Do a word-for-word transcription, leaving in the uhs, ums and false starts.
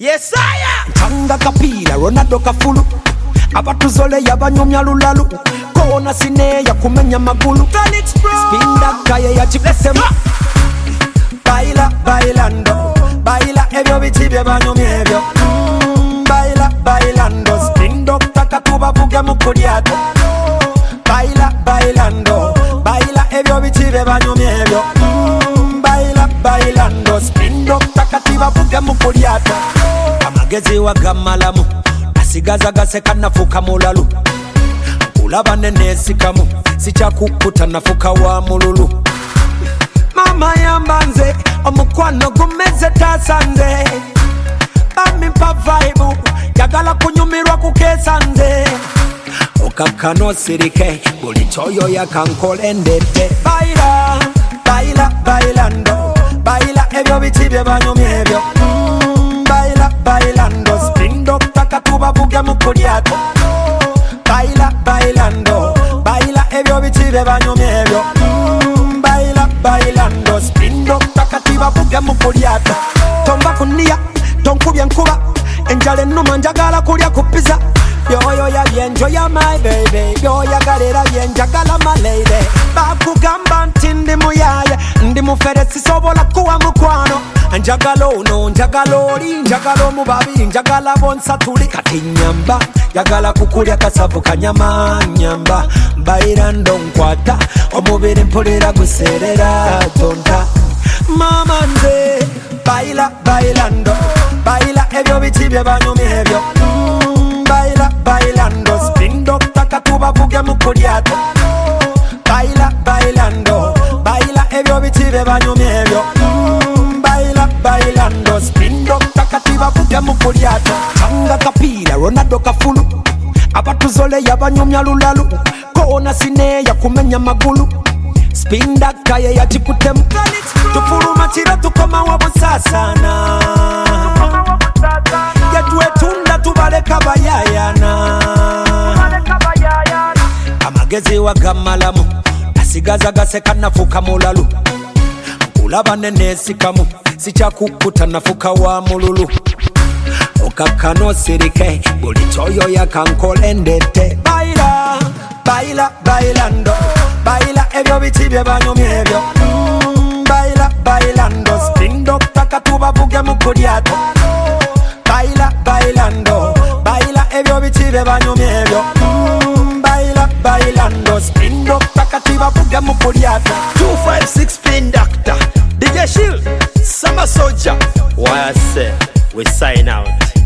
Yes I Tanga kapira Ronaldo kafulu abatuzole yabanyomya lulalu kona sine ya kumenya magulu Felix bro spinda kaye ya chipesema baila bailando baila ebyo bichibye banyomya ebyo mm, baila bailando spindo taka tubavuge mukulyato baila bailando baila ebyo bichibye banyomya ebyo mm, baila bailando spindo taka tubavuge mukulyato amagezi wa gamalamu asigaza gaseka nafuka mulalu ulaba nene sikamu sichakukuta nafuka wa mululu mama yambanze omukwano gumeze tasanze bamimpa vibe yagala kunyumirwa kukesanze okakano sirike buli choyo yakankole ndete baila baila bailando baila ebyo bichibye banyomya ebyo mm, baila bailando spindo taka tubavuge mukulyato baila bailando baila ebyo bichibye banyomya ebyo mm, baila bailando spindo taka tubavuge mukulyato tomba kunia tonkubye nkuba enjale nnuma njagala kulya kupiza byoyo yabyenjoya my baby byoya galera byenjagala my lady bakugamba nti ndi muyaye ndi mufere sisobola kuwa mukwano njagala ono njagala oli njagala omubabiri njagala bonsatuli kati nyamba njagala kukulya kasavu kanyama nyamba bailando nkwata omubiri mpulira guserera tonta mama nze baila bailando baila ebyo bichibye banyomya ebyo mm, baila bailando spindo taka tubavuge mukulyato baila bailando baila ebyo bichibye banyomya ebyo mm, baila bailando spindo taka tubavuge mukulyato tanga kapira Ronaldo kafulu abatuzole yabanyomya lulalu kona sine ya kumenya magulu spinda kaye ya chikutemu tufuluma chira tukoma wabusasana yetwetunda tubaleka bayayana amagezi wa gamalamu asigaza gaseka nafuka mulalu ulaba nene sikamu sichakukuta nafuka wa mululu okakano sirike buli choyo yakankole ndete baila baila bailando baila ebyo bichibye banyomya ebyo mm, baila bailando spindo taka tubavuge mukulyato baila bailando baila ebyo bichibye banyomya ebyo mm, baila bailando spindo taka tubavuge mukulyato two five six Spin Doctor D J Shield Summer Soldier. What I say, we sign out.